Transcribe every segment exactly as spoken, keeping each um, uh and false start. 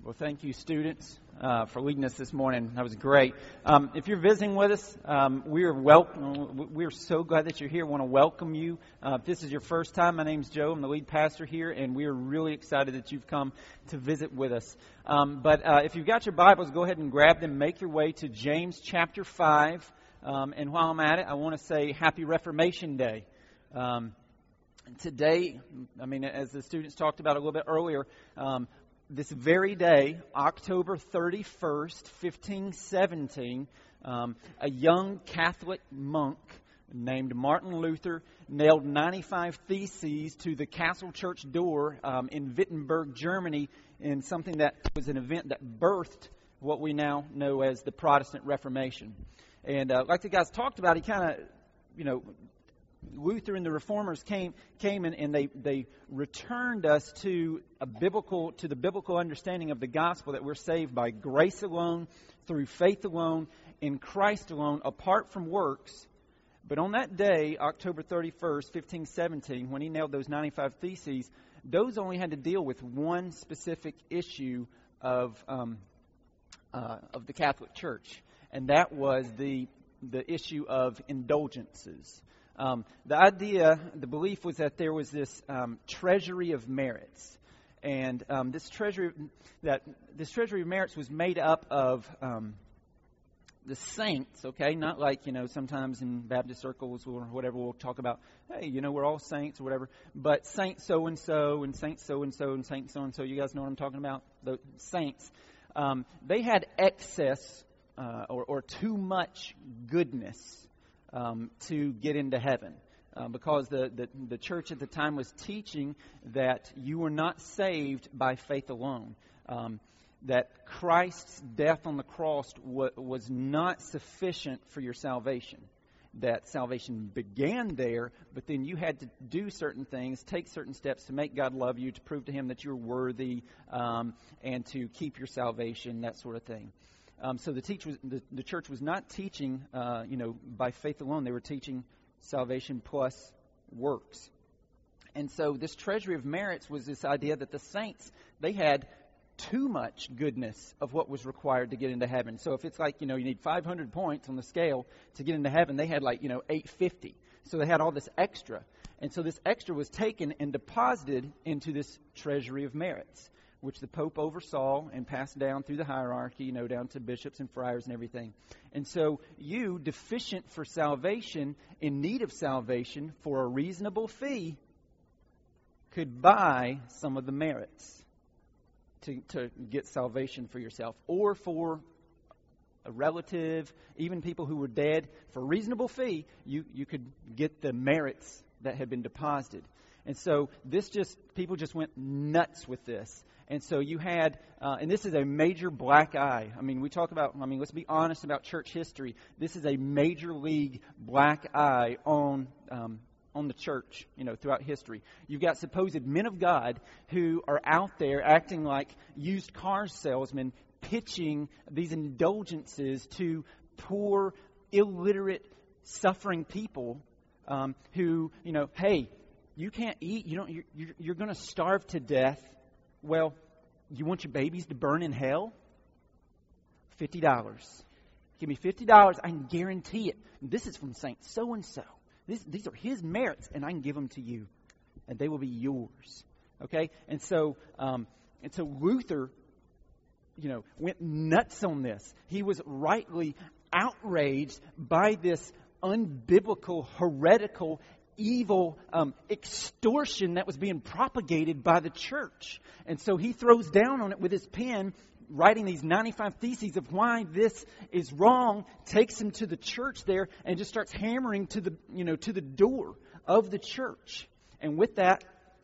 Well, thank you, students, uh, for leading us this morning. That was great. Um, if you're visiting with us, um, we're welcome. We're so glad that you're here. I want to welcome you. Uh, if this is your first time, my name's Joe. I'm the lead pastor here, and we are really excited that you've come to visit with us. Um, but uh, if you've got your Bibles, go ahead and grab them. Make your way to James chapter five. Um, and while I'm at it, I want to say Happy Reformation Day. Um, today, I mean, as the students talked about a little bit earlier, um, this very day, October thirty-first, fifteen seventeen, um, a young Catholic monk named Martin Luther nailed ninety-five theses to the castle church door um, in Wittenberg, Germany, in something that was an event that birthed what we now know as the Protestant Reformation. And uh, like the guys talked about, he kind of, you know, Luther and the Reformers came came in and they, they returned us to a biblical to the biblical understanding of the gospel, that we're saved by grace alone, through faith alone, in Christ alone, apart from works. But on that day, October thirty-first, fifteen seventeen, when he nailed those ninety-five theses, those only had to deal with one specific issue of um, uh, of the Catholic Church, and that was the the issue of indulgences. Um, the idea, the belief was that there was this um, treasury of merits, and um, this treasury that this treasury of merits was made up of um, the saints. Okay, not like, you know, sometimes in Baptist circles or whatever we'll talk about, hey, you know, we're all saints or whatever, but Saint so and so and Saint so and so and Saint so and so. You guys know what I'm talking about? The saints. Um, they had excess uh, or, or too much goodness Um, to get into heaven, uh, because the, the, the church at the time was teaching that you were not saved by faith alone, um, that Christ's death on the cross w- was not sufficient for your salvation, that salvation began there, but then you had to do certain things, take certain steps to make God love you, to prove to Him that you're worthy, um, and to keep your salvation, that sort of thing. Um, so the, teach was, the, the church was not teaching, uh, you know, by faith alone. They were teaching salvation plus works. And so this treasury of merits was this idea that the saints, they had too much goodness of what was required to get into heaven. So if it's like, you know, you need five hundred points on the scale to get into heaven, they had like, you know, eight fifty. So they had all this extra. And so this extra was taken and deposited into this treasury of merits, which the Pope oversaw and passed down through the hierarchy, you know, down to bishops and friars and everything. And so you, deficient for salvation, in need of salvation, for a reasonable fee, could buy some of the merits to, to get salvation for yourself, or for a relative, even people who were dead. For a reasonable fee, you, you could get the merits that had been deposited. And so this just, people just went nuts with this. And so you had, uh, and this is a major black eye. I mean, we talk about, I mean, let's be honest about church history. This is a major league black eye on um, on the church, you know, throughout history. You've got supposed men of God who are out there acting like used car salesmen, pitching these indulgences to poor, illiterate, suffering people um, who, you know, hey, you can't eat, you don't, you're, you're, you're going to starve to death. Well, you want your babies to burn in hell? fifty dollars. Give me fifty dollars, I can guarantee it. This is from Saint so-and-so. This, these are his merits, and I can give them to you. And they will be yours. Okay? And so, um, and so Luther, you know, went nuts on this. He was rightly outraged by this unbiblical, heretical, evil um, extortion that was being propagated by the church. And so he throws down on it with his pen, writing these ninety-five theses of why this is wrong, takes him to the church there, and just starts hammering to the, you know, to the door of the church. And with that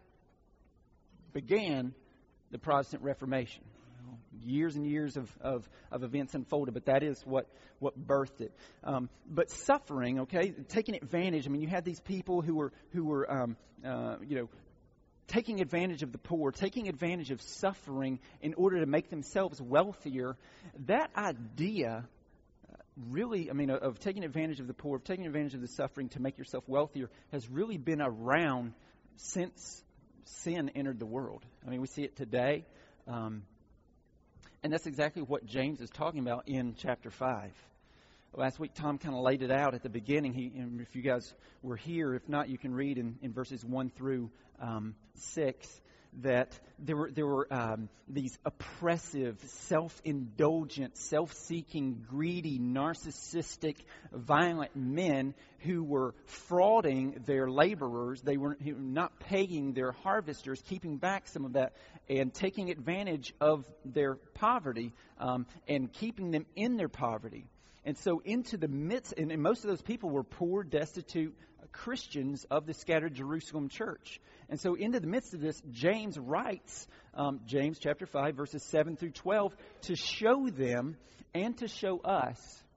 began the Protestant Reformation. Years and years of, of, of events unfolded, but that is what, what birthed it. Um, but suffering, okay, taking advantage. I mean, you had these people who were who were um, uh, you know, taking advantage of the poor, taking advantage of suffering in order to make themselves wealthier. That idea, really, I mean, of, of taking advantage of the poor, of taking advantage of the suffering to make yourself wealthier, has really been around since sin entered the world. I mean, we see it today. Um, And that's exactly what James is talking about in chapter five. Last week, Tom kind of laid it out at the beginning. He, and if you guys were here, if not, you can read in, in verses one through um, six that there were there were um, these oppressive, self-indulgent, self-seeking, greedy, narcissistic, violent men who were frauding their laborers. They were not paying their harvesters, keeping back some of that, and taking advantage of their poverty um, and keeping them in their poverty. And so into the midst, and, and most of those people were poor, destitute Christians of the scattered Jerusalem church. And so into the midst of this, James writes, um, James chapter five, verses seven through twelve, to show them and to show us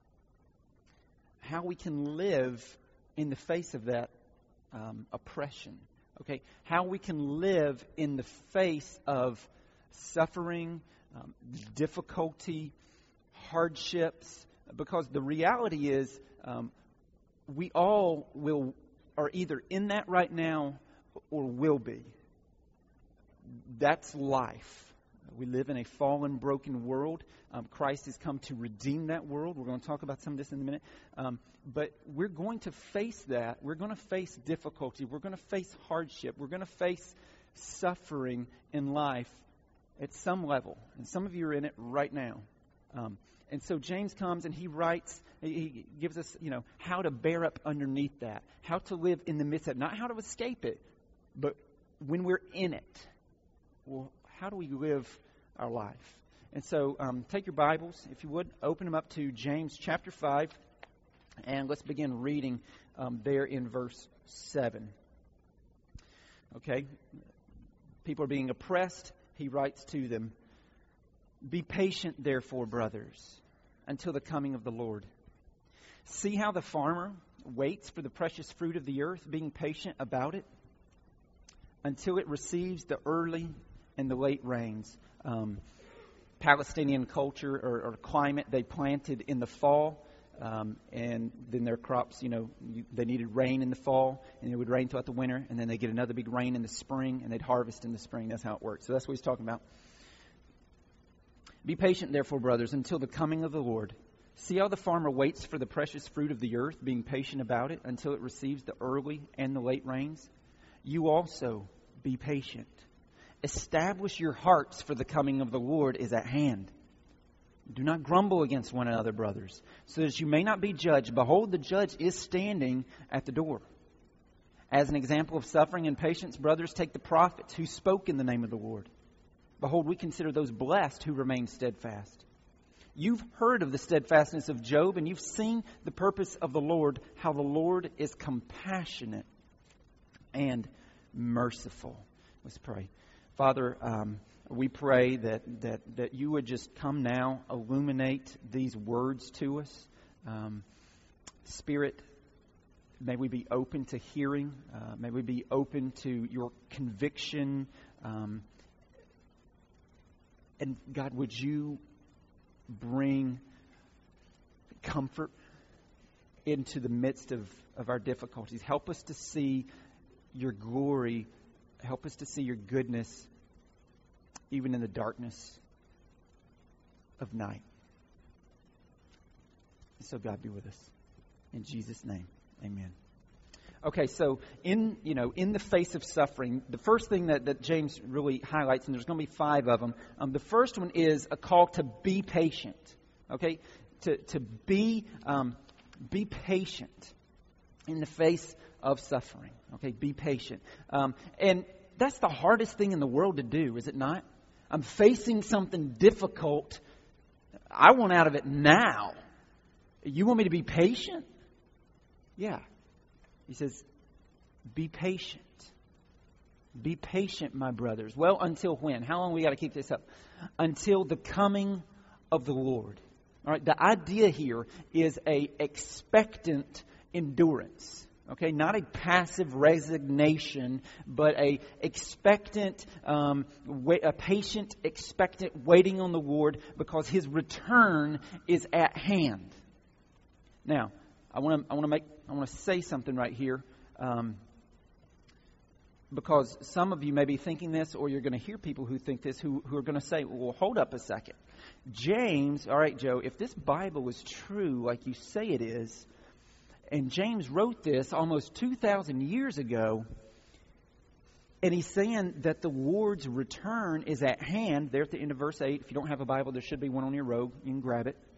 how we can live in the face of that um, oppression. Okay, how we can live in the face of suffering, um, difficulty, hardships, because the reality is um, we all will are either in that right now or will be. That's life. We live in a fallen, broken world. Um, Christ has come to redeem that world. We're going to talk about some of this in a minute. Um, but we're going to face that. We're going to face difficulty. We're going to face hardship. We're going to face suffering in life at some level. And some of you are in it right now. Um, and so James comes and he writes, he gives us, you know, how to bear up underneath that, how to live in the midst of it, not how to escape it, but when we're in it, well, how do we live our life? And so um, take your Bibles, if you would, open them up to James chapter five, and let's begin reading um, there in verse seven. Okay? People are being oppressed. He writes to them, "Be patient, therefore, brothers, until the coming of the Lord. See how the farmer waits for the precious fruit of the earth, being patient about it, until it receives the early and the late rains." Um, Palestinian culture or, or climate, they planted in the fall, um, and then their crops, you know, you, they needed rain in the fall, and it would rain throughout the winter, and then they get another big rain in the spring, and they'd harvest in the spring. That's how it works. So that's what he's talking about. "Be patient, therefore, brothers, until the coming of the Lord. See how the farmer waits for the precious fruit of the earth, being patient about it, until it receives the early and the late rains. You also be patient. Establish your hearts, for the coming of the Lord is at hand. Do not grumble against one another, brothers, so that you may not be judged. Behold, the judge is standing at the door. As an example of suffering and patience, brothers, take the prophets who spoke in the name of the Lord. Behold, we consider those blessed who remain steadfast. You've heard of the steadfastness of Job, and you've seen the purpose of the Lord, how the Lord is compassionate and merciful." Let's pray. Father, um, we pray that, that, that you would just come now, illuminate these words to us. Um, Spirit, may we be open to hearing. Uh, may we be open to your conviction. Um, and God, would you bring comfort into the midst of, of our difficulties? Help us to see your glory. Help us to see your goodness even in the darkness of night. So God, be with us. In Jesus' name, amen. Okay, so in you know in the face of suffering, the first thing that, that James really highlights, and there's going to be five of them. Um, the first one is a call to be patient. Okay, to to be um, be patient in the face of suffering. Okay, be patient, um, and that's the hardest thing in the world to do, is it not? I'm facing something difficult. I want out of it now. You want me to be patient? Yeah. He says, be patient. Be patient, my brothers. Well, until when? How long we got to keep this up? Until the coming of the Lord. All right. The idea here is a expectant endurance. Okay, not a passive resignation, but a expectant, um, wait, a patient, expectant waiting on the Lord, because His return is at hand. Now, I want to I want to make I want to say something right here. Um, because some of you may be thinking this, or you're going to hear people who think this, who, who are going to say, well, hold up a second. James, all right, Joe, if this Bible is true like you say it is, and James wrote this almost two thousand years ago, and he's saying that the Lord's return is at hand, there at the end of verse eight. If you don't have a Bible, there should be one on your robe. You can grab it.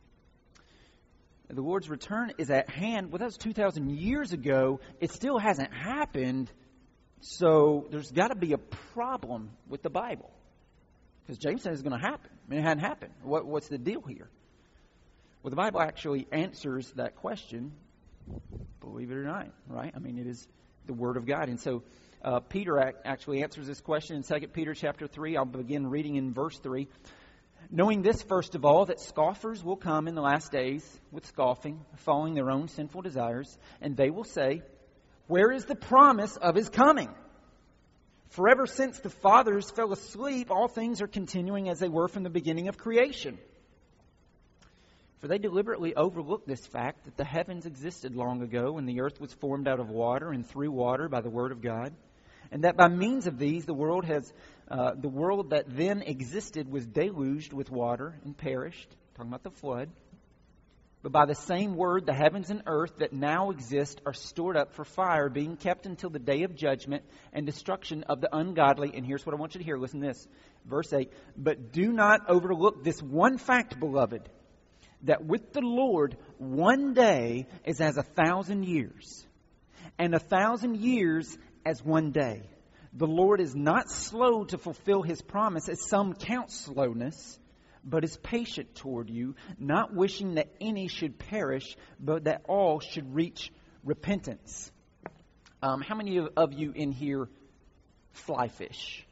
The Lord's return is at hand. Well, that was two thousand years ago. It still hasn't happened. So there's got to be a problem with the Bible. Because James says it's going to happen. I mean, it hadn't happened. What, what's the deal here? Well, the Bible actually answers that question, believe it or not, right? I mean, it is the Word of God. And so uh, Peter ac- actually answers this question in Second Peter chapter three. I'll begin reading in verse three. Knowing this, first of all, that scoffers will come in the last days with scoffing, following their own sinful desires, and they will say, where is the promise of His coming? For ever since the fathers fell asleep, all things are continuing as they were from the beginning of creation. For they deliberately overlooked this fact that the heavens existed long ago, and the earth was formed out of water and through water by the word of God, and that by means of these the world has uh, the world that then existed was deluged with water and perished. Talking about the flood. But by the same word, the heavens and earth that now exist are stored up for fire, being kept until the day of judgment and destruction of the ungodly. And here's what I want you to hear. Listen to this. Verse eight. But do not overlook this one fact, beloved, that with the Lord one day is as a thousand years, and a thousand years as one day. The Lord is not slow to fulfill His promise, as some count slowness, but is patient toward you, not wishing that any should perish, but that all should reach repentance. Um, how many of, of you in here fly fish?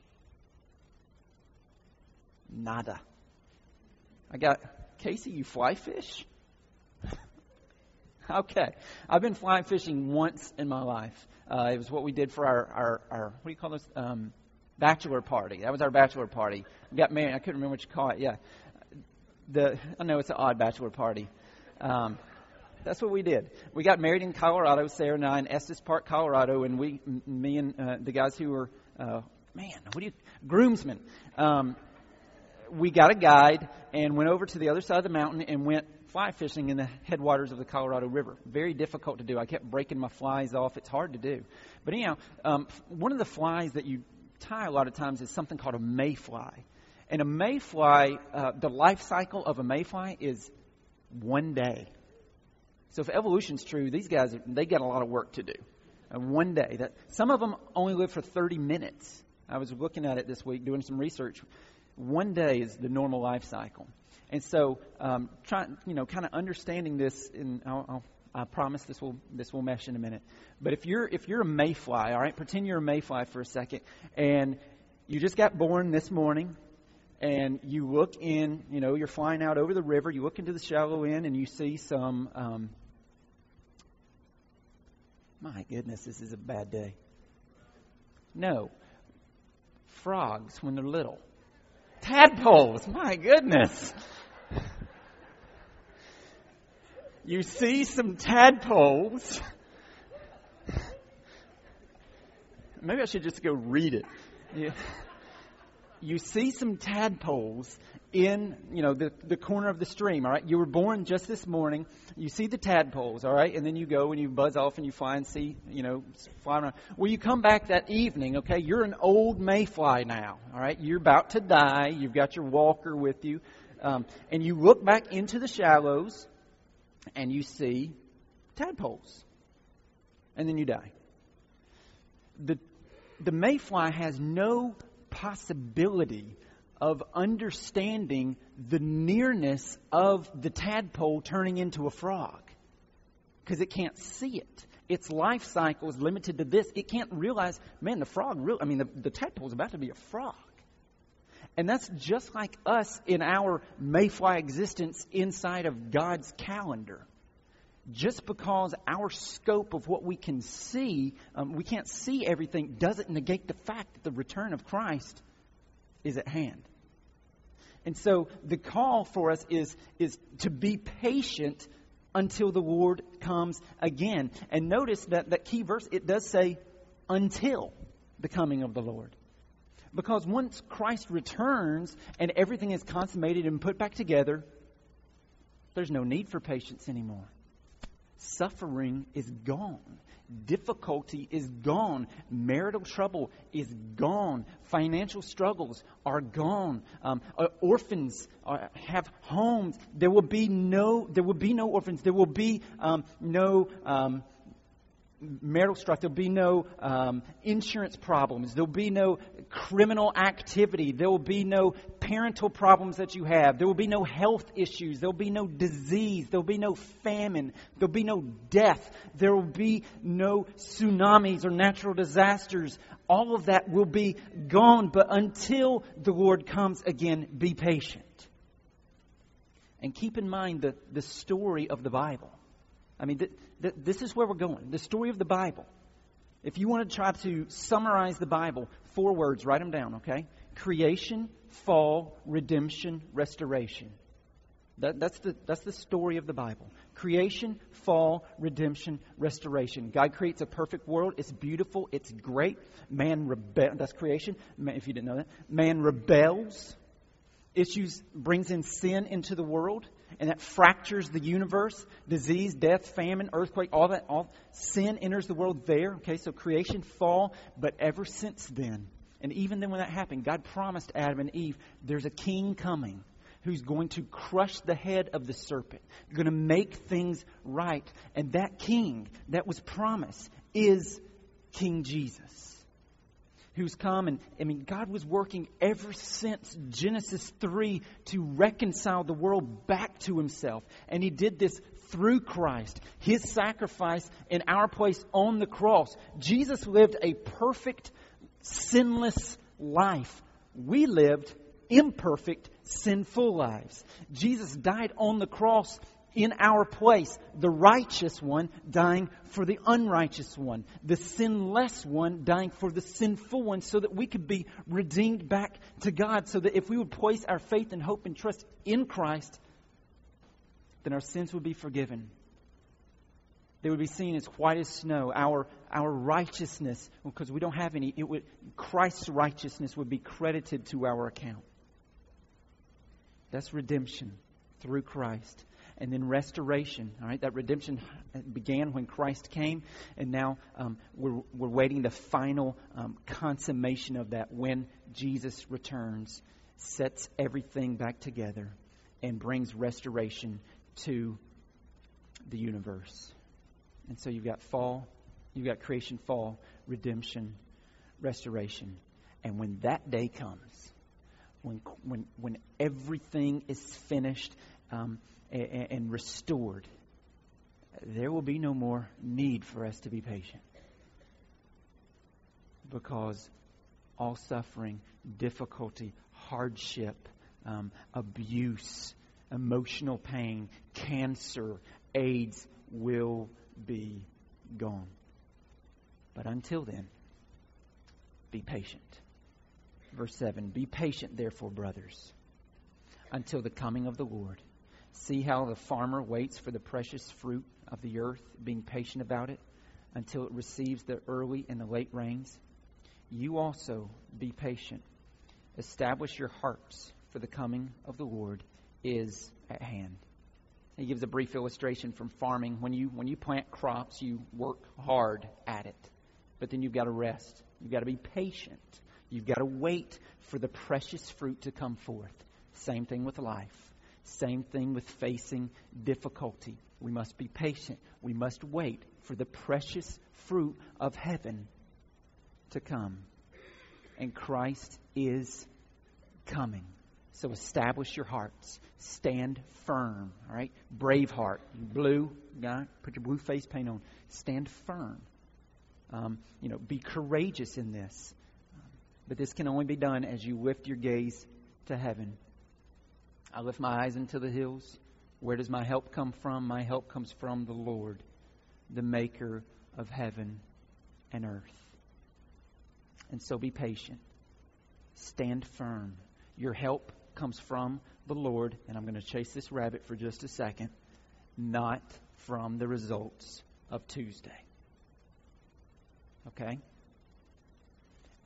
Nada. I got, Casey, you fly fish? Okay. I've been fly fishing once in my life. Uh, it was what we did for our, our, our what do you call this? Um, bachelor party. That was our bachelor party. We got married. I couldn't remember what you call it. Yeah. The I know it's an odd bachelor party. Um, that's what we did. We got married in Colorado, Sarah and I, in Estes Park, Colorado, and we, m- me and uh, the guys who were, uh, man, what do you, groomsmen. Um, we got a guide and went over to the other side of the mountain and went fly fishing in the headwaters of the Colorado River. Very difficult to do. I kept breaking my flies off. It's hard to do. But anyhow, um, one of the flies that you tie a lot of times is something called a mayfly. And a mayfly, uh, the life cycle of a mayfly is one day. So if evolution's true, these guys, they got a lot of work to do. Uh, one day. That some of them only live for thirty minutes. I was looking at it this week, doing some research. One day is the normal life cycle. And so, um, trying, you know, kind of understanding this, and I'll, I'll, I promise this will this will mesh in a minute. But if you're if you're a mayfly, all right, pretend you're a mayfly for a second, and you just got born this morning, and you look in, you know, you're flying out over the river. You look into the shallow end, and you see some. Um, my goodness, this is a bad day. No, frogs when they're little. Tadpoles. My goodness. You see some tadpoles. Maybe I should just go read it. You, you see some tadpoles in, you know, the, the corner of the stream, all right? You were born just this morning. You see the tadpoles, all right? And then you go and you buzz off and you fly and see, you know, fly around. Well, you come back that evening, okay? You're an old mayfly now, all right? You're about to die. You've got your walker with you. Um, and you look back into the shallows and you see tadpoles. And then you die. The, the mayfly has no possibility of understanding the nearness of the tadpole turning into a frog, because it can't see it. Its life cycle is limited to this. It can't realize, man, the frog, really, I mean, the, the tadpole is about to be a frog. And that's just like us in our mayfly existence inside of God's calendar. Just because our scope of what we can see, um, we can't see everything, doesn't negate the fact that the return of Christ is at hand. And so the call for us is, is to be patient until the Lord comes again. And notice that that key verse, it does say until. the coming of the Lord. Because once Christ returns and everything is consummated and put back together, there's no need for patience anymore. Suffering is gone. Difficulty is gone. Marital trouble is gone. Financial struggles are gone. Um, uh, orphans are, have homes. There will be no. There will be no orphans. There will be um, no. Um, marital strife. There'll be no um, insurance problems. There'll be no criminal activity. There will be no parental problems that you have. There will be no health issues. There'll be no disease. There'll be no famine. There'll be no death. There will be no tsunamis or natural disasters. All of that will be gone. But until the Lord comes again, be patient. And keep in mind the, the story of the Bible. I mean, th- th- this is where we're going. The story of the Bible. If you want to try to summarize the Bible, four words, write them down, okay? Creation, fall, redemption, restoration. That, that's the that's the story of the Bible. Creation, fall, redemption, restoration. God creates a perfect world. It's beautiful. It's great. Man rebel. That's creation. Man, if you didn't know that, man rebels. Issues brings in sin into the world. And that fractures the universe. Disease, death, famine, earthquake, all that. All sin enters the world there. Okay, so creation, fall. But ever since then, and even then when that happened, God promised Adam and Eve, there's a king coming who's going to crush the head of the serpent. Going to make things right. And that king that was promised is King Jesus. Who's come, and I mean, God was working ever since Genesis three to reconcile the world back to Himself. And He did this through Christ, His sacrifice in our place on the cross. Jesus lived a perfect, sinless life. We lived imperfect, sinful lives. Jesus died on the cross in our place, the righteous one dying for the unrighteous one, the sinless one dying for the sinful one, so that we could be redeemed back to God, so that if we would place our faith and hope and trust in Christ, then our sins would be forgiven. They would be seen as white as snow. Our our righteousness, because we don't have any, it would Christ's righteousness would be credited to our account. That's redemption through Christ. And then restoration, all right? That redemption began when Christ came, and now um, we're we're waiting the final um, consummation of that when Jesus returns, sets everything back together, and brings restoration to the universe. And so you've got fall, you've got creation, fall, redemption, restoration, and when that day comes, when when when everything is finished. Um, and restored, there will be no more need for us to be patient. Because all suffering, difficulty, hardship, um, abuse, emotional pain, cancer, AIDS will be gone. But until then, be patient. Verse seven, be patient, therefore, brothers, until the coming of the Lord. See how the farmer waits for the precious fruit of the earth, being patient about it, until it receives the early and the late rains. You also be patient. Establish your hearts, for the coming of the Lord is at hand. He gives a brief illustration from farming. When you when you plant crops, you work hard at it. But then you've got to rest. You've got to be patient. You've got to wait for the precious fruit to come forth. Same thing with life. Same thing with facing difficulty. We must be patient. We must wait for the precious fruit of heaven to come. And Christ is coming. So establish your hearts. Stand firm. All right? Brave heart. Blue guy, put your blue face paint on. Stand firm. Um, you know, be courageous in this. But this can only be done as you lift your gaze to heaven. I lift my eyes into the hills. Where does my help come from? My help comes from the Lord, the maker of heaven and earth. And so be patient. Stand firm. Your help comes from the Lord, and I'm going to chase this rabbit for just a second, not from the results of Tuesday. Okay?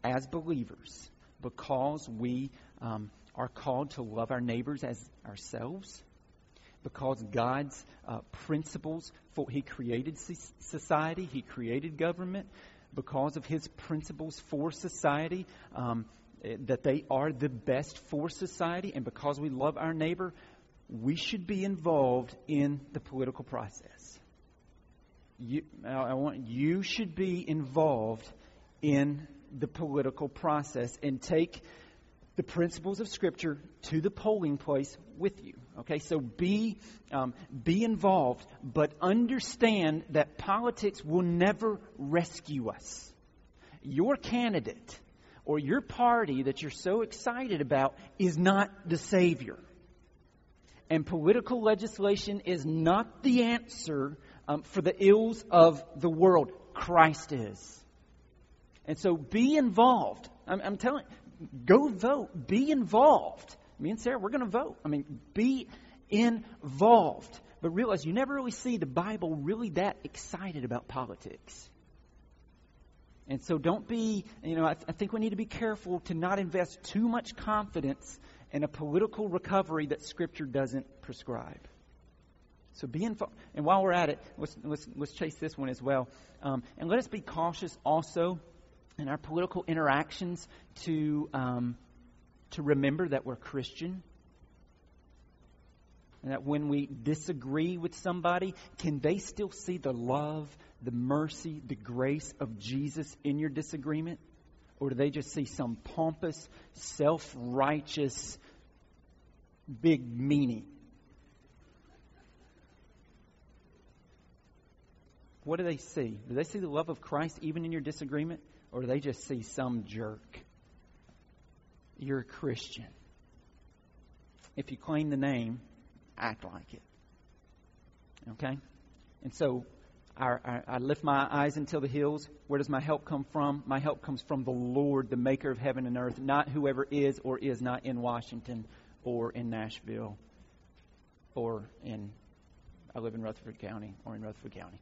as believers, because we um, are called to love our neighbors as ourselves, because God's uh, principles for He created society, He created government, because of His principles for society, um, that they are the best for society, and because we love our neighbor, we should be involved in the political process. You, I want you should be involved in the political process and take the principles of Scripture to the polling place with you. Okay, so be um, be involved, but understand that politics will never rescue us. Your candidate or your party that you're so excited about is not the Savior. And political legislation is not the answer um, for the ills of the world. Christ is. And so be involved. I'm, I'm telling you, go vote. Be involved. Me and Sarah, we're going to vote. I mean, be involved. But realize you never really see the Bible really that excited about politics. And so don't be, you know, I, th- I think we need to be careful to not invest too much confidence in a political recovery that Scripture doesn't prescribe. So be involved. And while we're at it, let's, let's, let's chase this one as well. Um, and let us be cautious also in our political interactions to um, to remember that we're Christian. And that when we disagree with somebody, can they still see the love, the mercy, the grace of Jesus in your disagreement? Or do they just see some pompous, self-righteous, big meanie? What do they see? Do they see the love of Christ even in your disagreement? Or do they just see some jerk? You're a Christian. If you claim the name, act like it. Okay? And so our, our, I lift my eyes until the hills. Where does my help come from? My help comes from the Lord, the maker of heaven and earth, not whoever is or is not in Washington or in Nashville or in, I live in Rutherford County or in Rutherford County.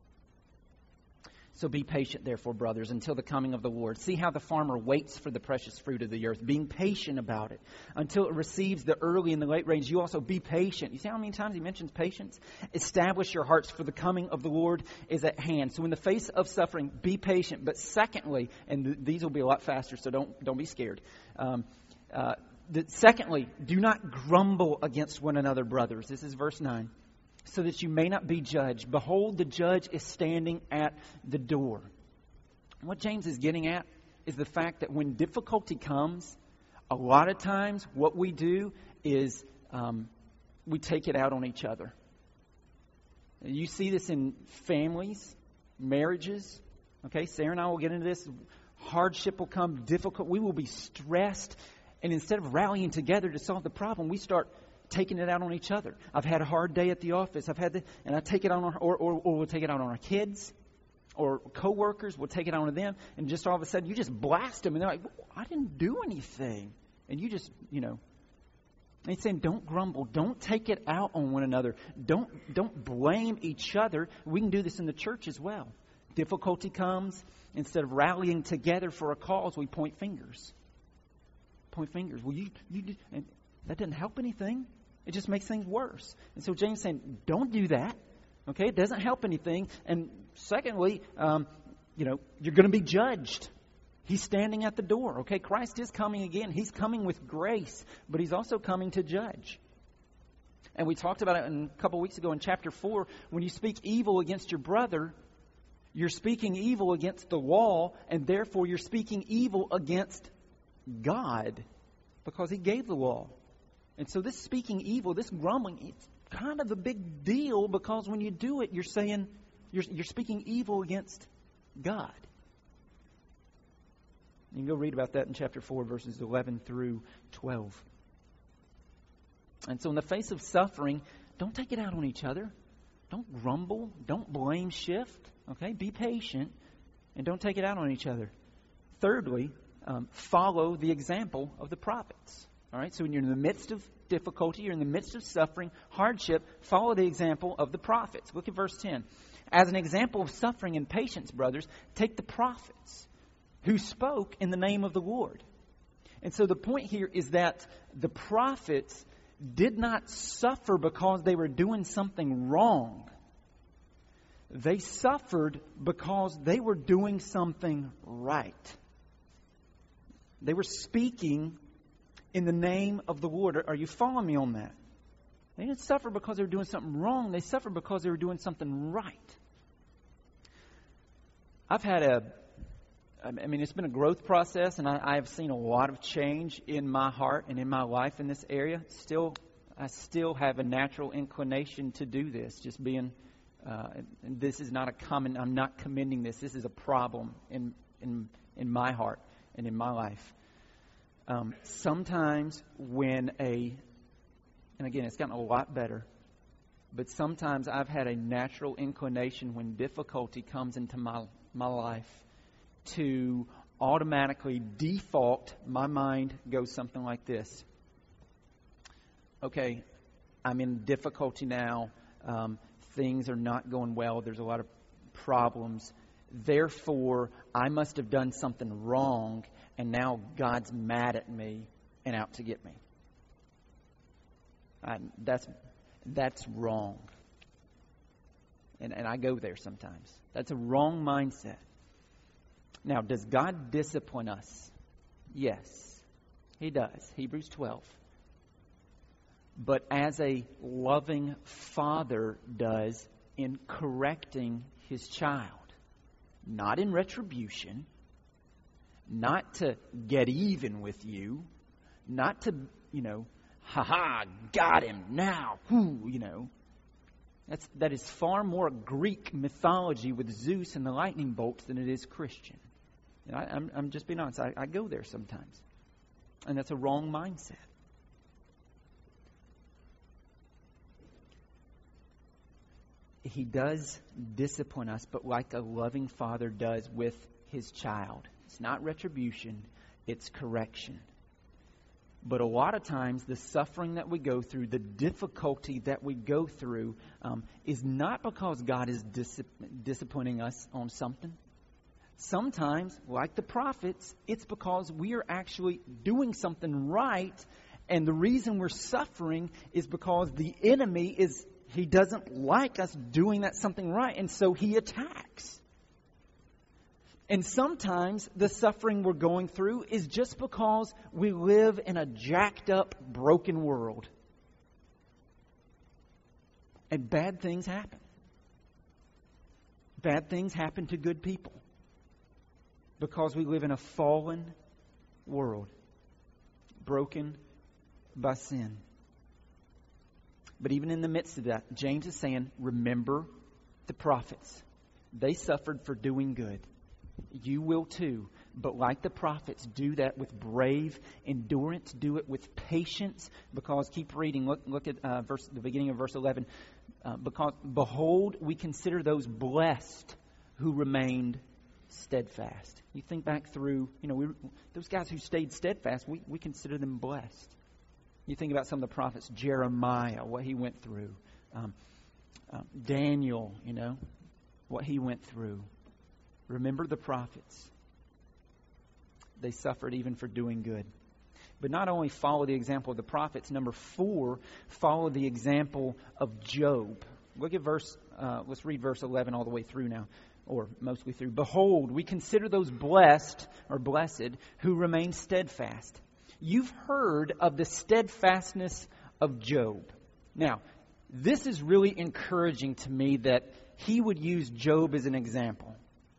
So be patient, therefore, brothers, until the coming of the Lord. See how the farmer waits for the precious fruit of the earth, being patient about it until it receives the early and the late rains. You also be patient. You see how many times he mentions patience? Establish your hearts, for the coming of the Lord is at hand. So in the face of suffering, be patient. But secondly, and th- these will be a lot faster, so don't don't be scared. Um, uh, the, secondly, do not grumble against one another, brothers. This is verse nine. So that you may not be judged. Behold, the judge is standing at the door. What James is getting at is the fact that when difficulty comes, a lot of times what we do is um, we take it out on each other. You see this in families, marriages. Okay, Sarah and I will get into this. Hardship will come, difficult. We will be stressed. And instead of rallying together to solve the problem, we start taking it out on each other. I've had a hard day at the office. I've had the, and I take it on, our, or, or, or we'll take it out on our kids, or coworkers. We'll take it out on them, and just all of a sudden you just blast them, and they're like, "I didn't do anything," and you just, you know. And he's saying, don't grumble. Don't take it out on one another. Don't don't blame each other. We can do this in the church as well. Difficulty comes, instead of rallying together for a cause, we point fingers. Point fingers. Well, you you did, and that doesn't help anything. It just makes things worse. And so James is saying, don't do that. Okay, it doesn't help anything. And secondly, um, you know, you're going to be judged. He's standing at the door. Okay, Christ is coming again. He's coming with grace, but He's also coming to judge. And we talked about it in, a couple weeks ago in chapter four. When you speak evil against your brother, you're speaking evil against the law, and therefore you're speaking evil against God, because He gave the law. And so this speaking evil, this grumbling, it's kind of a big deal, because when you do it, you're saying, you're, you're speaking evil against God. You can go read about that in chapter four, verses eleven through twelve. And so in the face of suffering, don't take it out on each other. Don't grumble. Don't blame shift. Okay, be patient, and don't take it out on each other. Thirdly, um, follow the example of the prophets. All right, so when you're in the midst of difficulty, you're in the midst of suffering, hardship, follow the example of the prophets. Look at verse ten. As an example of suffering and patience, brothers, take the prophets. who spoke in the name of the Lord. And so the point here is that the prophets did not suffer because they were doing something wrong. They suffered because they were doing something right. They were speaking in the name of the Lord. Are you following me on that? They didn't suffer because they were doing something wrong. They suffered because they were doing something right. I've had a, I mean, it's been a growth process, and I, I have seen a lot of change in my heart and in my life in this area. Still, I still have a natural inclination to do this, just being, uh, and this is not a common, I'm not commending this. This is a problem in in in my heart and in my life. Um, sometimes when a, and again, it's gotten a lot better, but sometimes I've had a natural inclination when difficulty comes into my my life to automatically default, my mind goes something like this. Okay, I'm in difficulty now. Um, things are not going well. There's a lot of problems. Therefore, I must have done something wrong, and now God's mad at me and out to get me. I, that's that's wrong. And, and I go there sometimes. That's a wrong mindset. Now, does God discipline us? Yes, He does. Hebrews twelve. But as a loving father does in correcting his child. Not in retribution. Not to get even with you. Not to, you know, ha ha, got him now. Whoo, you know. That's, that is far more Greek mythology with Zeus and the lightning bolts than it is Christian. And I, I'm, I'm just being honest. I, I go there sometimes. And that's a wrong mindset. He does discipline us, but like a loving father does with his child. It's not retribution, it's correction. But a lot of times, the suffering that we go through, the difficulty that we go through, um, is not because God is dis- disciplining us on something. Sometimes, like the prophets, it's because we are actually doing something right, and the reason we're suffering is because the enemy is, he doesn't like us doing that something right, and so he attacks. And sometimes the suffering we're going through is just because we live in a jacked up, broken world. And bad things happen. Bad things happen to good people. Because we live in a fallen world. Broken by sin. But even in the midst of that, James is saying, remember the prophets. They suffered for doing good. You will too. But like the prophets, do that with brave endurance. Do it with patience. Because, keep reading. Look, look at uh, verse, the beginning of verse eleven. Uh, because, behold, we consider those blessed who remained steadfast. You think back through, you know, we, those guys who stayed steadfast, we, we consider them blessed. You think about some of the prophets, Jeremiah, what he went through. Um, uh, Daniel, you know, what he went through. Remember the prophets. They suffered even for doing good. But not only follow the example of the prophets, number four, follow the example of Job. Look at verse, uh, let's read verse eleven all the way through now, or mostly through. Behold, we consider those blessed, or blessed, who remain steadfast. You've heard of the steadfastness of Job. Now, this is really encouraging to me that he would use Job as an example.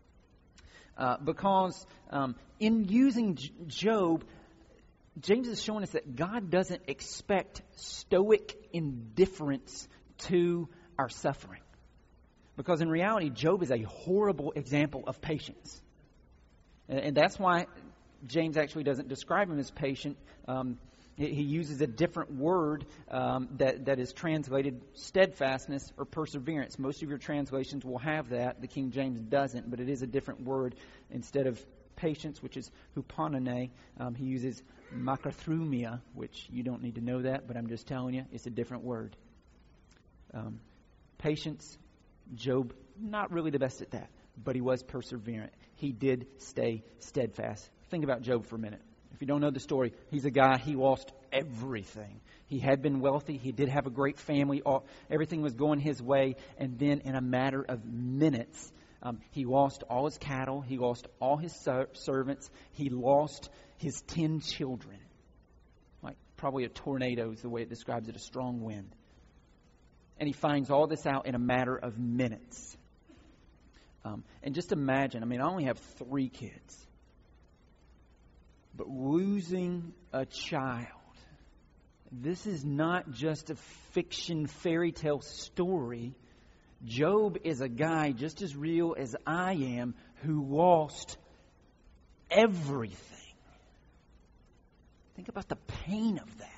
Uh, because um, in using J- Job, James is showing us that God doesn't expect stoic indifference to our suffering. Because in reality, Job is a horrible example of patience. And, and that's why James actually doesn't describe him as patient. Um, he uses a different word um, that, that is translated steadfastness or perseverance. Most of your translations will have that. The King James doesn't, but it is a different word. Instead of patience, which is huponene, um, he uses makathrumia, which you don't need to know that, but I'm just telling you, it's a different word. Um, patience, Job, not really the best at that. but he was perseverant. He did stay steadfast. Think about Job for a minute. If you don't know the story, he's a guy, he lost everything. He had been wealthy. He did have a great family. All, everything was going his way. And then in a matter of minutes, um, he lost all his cattle. He lost all his ser- servants. He lost his ten children. Like probably a tornado is the way it describes it, a strong wind. And he finds all this out in a matter of minutes. Um, and just imagine, I mean, I only have three kids. But losing a child, this is not just a fiction fairy tale story. Job is a guy just as real as I am who lost everything. Think about the pain of that.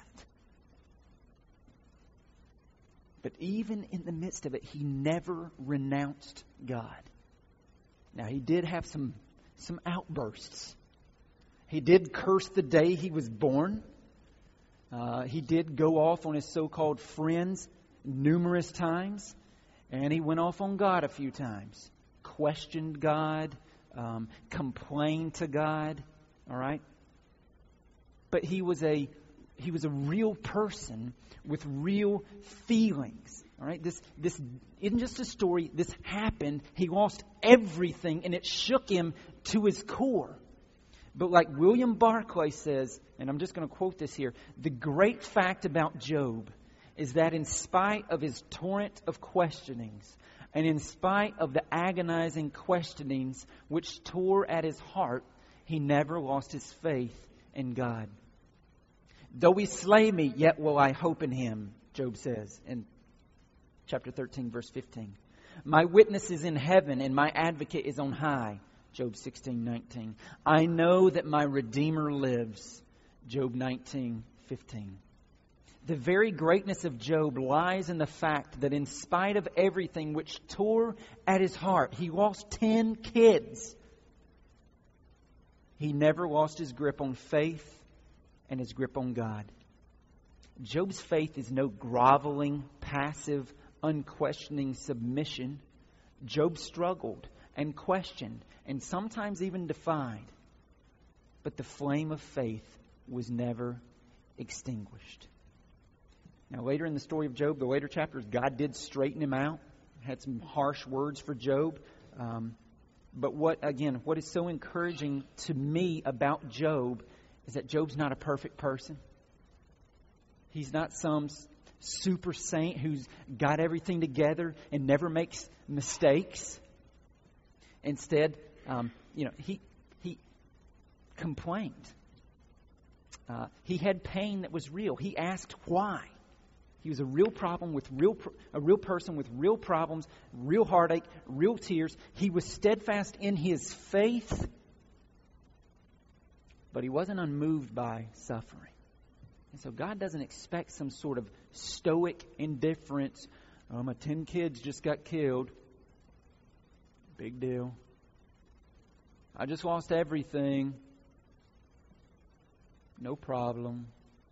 But even in the midst of it, he never renounced God. Now, he did have some, some outbursts. He did curse the day he was born. Uh, he did go off on his so-called friends numerous times. And he went off on God a few times. Questioned God. Um, complained to God. All right? But he was a he was a real person with real feelings. All right? This this isn't just a story. This happened. He lost everything, and it shook him to his core. But like William Barclay says, and I'm just going to quote this here, the great fact about Job is that in spite of his torrent of questionings, and in spite of the agonizing questionings which tore at his heart, he never lost his faith in God. Though he slay me, yet will I hope in him, Job says in chapter thirteen, verse fifteen. My witness is in heaven, and my advocate is on high, Job sixteen, nineteen. I know that my Redeemer lives, Job nineteen, fifteen. The very greatness of Job lies in the fact that in spite of everything which tore at his heart, he lost ten kids. He never lost his grip on faith and his grip on God. Job's faith is no groveling, passive, unquestioning submission. Job struggled and questioned and sometimes even defied. But the flame of faith was never extinguished. Now, later in the story of Job, the later chapters, God did straighten him out. Had some harsh words for Job. Um, but what, again, what is so encouraging to me about Job is that Job's not a perfect person. He's not some super saint who's got everything together and never makes mistakes. Instead, um, you know, he he complained. Uh, he had pain that was real. He asked why. He was a real problem with real a real person with real problems, real heartache, real tears. He was steadfast in his faith, but he wasn't unmoved by suffering. And so God doesn't expect some sort of stoic indifference. Oh, my ten kids just got killed. Big deal. I just lost everything. No problem.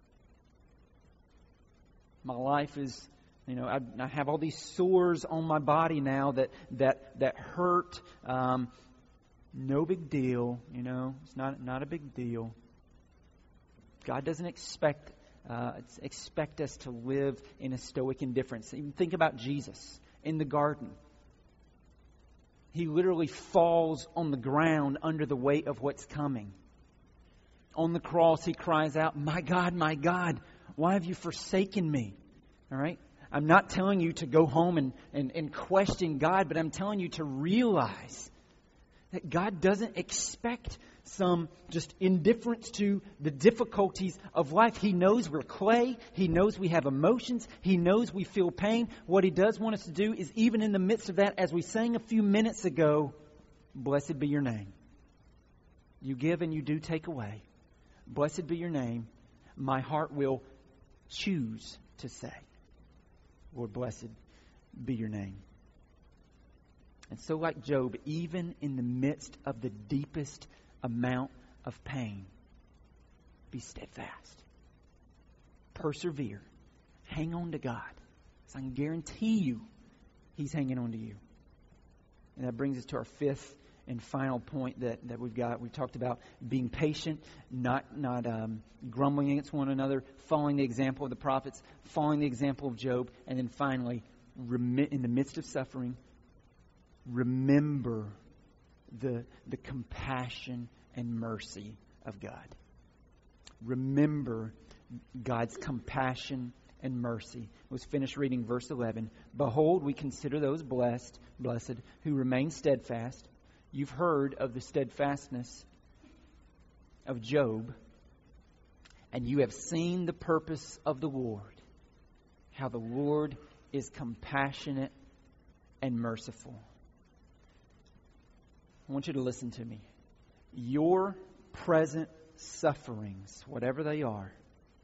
My life is, you know, I, I have all these sores on my body now that that that hurt. Um, no big deal, you know. It's not not a big deal. God doesn't expect uh, expect us to live in a stoic indifference. Even think about Jesus in the garden. He literally falls on the ground under the weight of what's coming. On the cross, he cries out, "My God, my God, why have you forsaken me?" All right? I'm not telling you to go home and, and, and question God, but I'm telling you to realize that God doesn't expect some just indifference to the difficulties of life. He knows we're clay. He knows we have emotions. He knows we feel pain. What He does want us to do is, even in the midst of that, as we sang a few minutes ago, blessed be your name. You give and you do take away. Blessed be your name. My heart will choose to say, Lord, blessed be your name. And so like Job, even in the midst of the deepest amount of pain, be steadfast. Persevere. Hang on to God. So I can guarantee you He's hanging on to you. And that brings us to our fifth and final point that, that we've got. We talked about being patient, not not um, grumbling against one another, following the example of the prophets, following the example of Job, and then finally, remi- in the midst of suffering, remember the the compassion and mercy of God. Remember God's compassion and mercy. Let's finish reading verse eleven. Behold, we consider those blessed, blessed, who remain steadfast. You've heard of the steadfastness of Job, and you have seen the purpose of the Lord, how the Lord is compassionate and merciful. I want you to listen to me. Your present sufferings, whatever they are,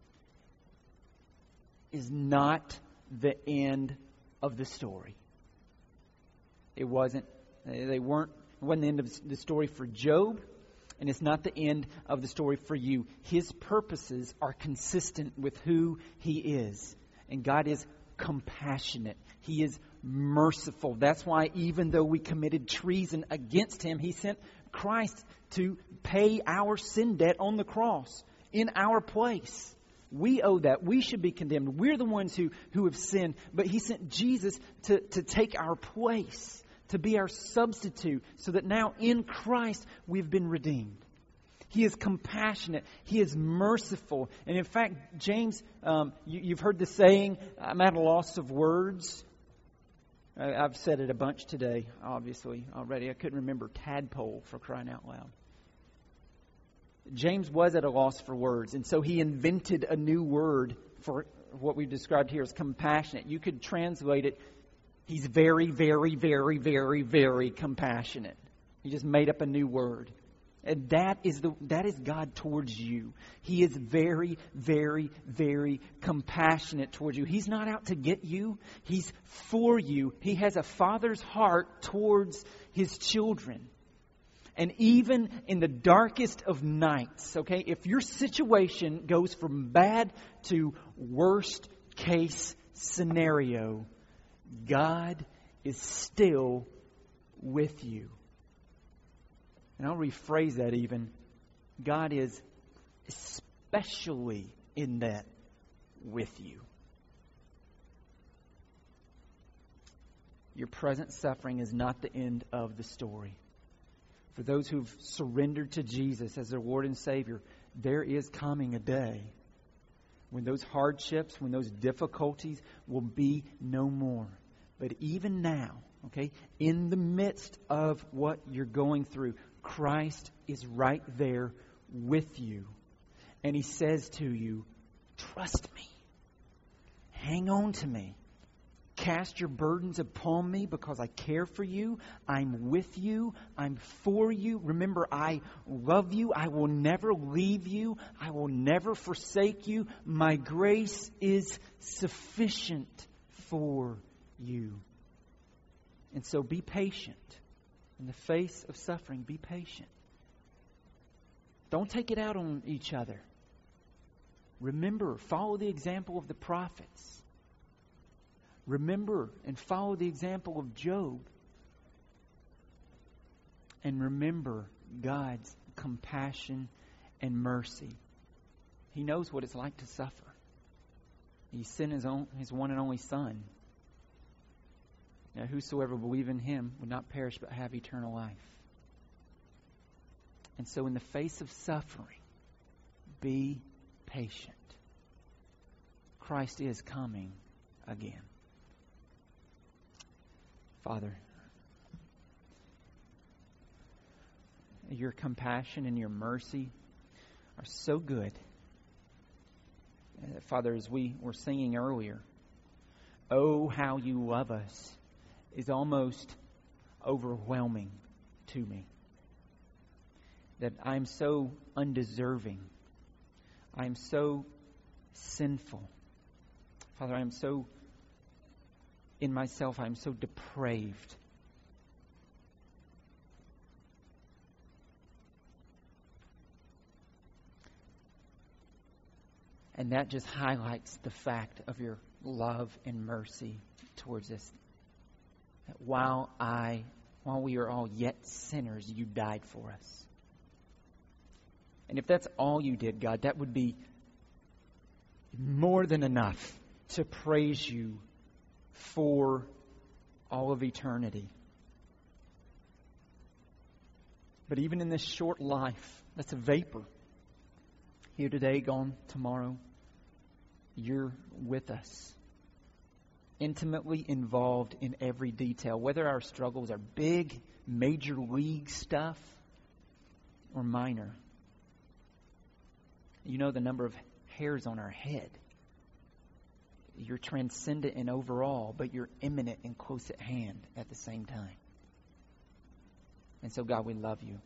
is not the end of the story. It wasn't. They weren't. It wasn't the end of the story for Job, and it's not the end of the story for you. His purposes are consistent with who He is. And God is compassionate. He is merciful. That's why even though we committed treason against Him, He sent Christ to pay our sin debt on the cross in our place. We owe that. We should be condemned. We're the ones who, who have sinned. But He sent Jesus to, to take our place, to be our substitute, so that now in Christ we've been redeemed. He is compassionate. He is merciful. And in fact, James, um, you, you've heard the saying, I'm at a loss of words. I, I've said it a bunch today, obviously, already. I couldn't remember tadpole, for crying out loud. James was at a loss for words, and so he invented a new word for what we've described here as compassionate. You could translate it, He's very, very, very, very, very compassionate. He just made up a new word. And that is the that is God towards you. He is very, very, very compassionate towards you. He's not out to get you. He's for you. He has a father's heart towards His children. And even in the darkest of nights, okay, if your situation goes from bad to worst case scenario, God is still with you. And I'll rephrase that even. God is especially in that with you. Your present suffering is not the end of the story. For those who've surrendered to Jesus as their Lord and Savior, there is coming a day when those hardships, when those difficulties will be no more. But even now, okay, in the midst of what you're going through, Christ is right there with you. And He says to you, trust me. Hang on to me. Cast your burdens upon me because I care for you. I'm with you. I'm for you. Remember, I love you. I will never leave you. I will never forsake you. My grace is sufficient for you. And so be patient. In the face of suffering, be patient. Don't take it out on each other. Remember, follow the example of the prophets. Remember and follow the example of Job. And remember God's compassion and mercy. He knows what it's like to suffer. He sent His own, His one and only Son. Now, whosoever believe in Him would not perish but have eternal life. And so in the face of suffering, be patient. Christ is coming again. Father, your compassion and your mercy are so good. Uh, Father, as we were singing earlier, oh, how you love us is almost overwhelming to me. That I'm so undeserving. I'm so sinful. Father, I'm so, in myself, I'm so depraved. And that just highlights the fact of your love and mercy towards us. That while I while we are all yet sinners, you died for us. And if that's all you did, God, that would be more than enough to praise you for all of eternity. But even in this short life, that's a vapor. Here today, gone tomorrow, you're with us. Intimately involved in every detail, whether our struggles are big, major league stuff, or minor. You know the number of hairs on our head. You're transcendent and overall, but you're imminent and close at hand at the same time. And so, God, we love you.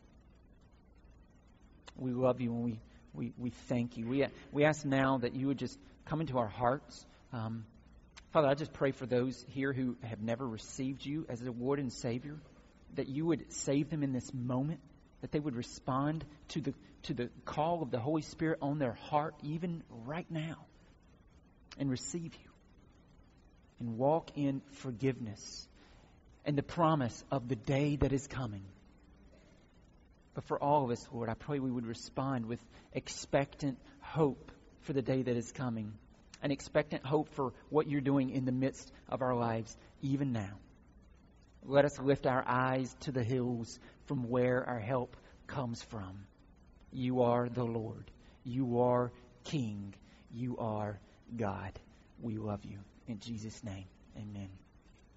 We love you and we, we, we thank you. We, we ask now that you would just come into our hearts. Um, Father, I just pray for those here who have never received you as a Lord and Savior, that you would save them in this moment, that they would respond to the to the call of the Holy Spirit on their heart even right now and receive you and walk in forgiveness and the promise of the day that is coming. But for all of us, Lord, I pray we would respond with expectant hope for the day that is coming, an expectant hope for what you're doing in the midst of our lives even now. Let us lift our eyes to the hills from where our help comes from. You are the Lord. You are King. You are God. We love you. In Jesus' name, amen.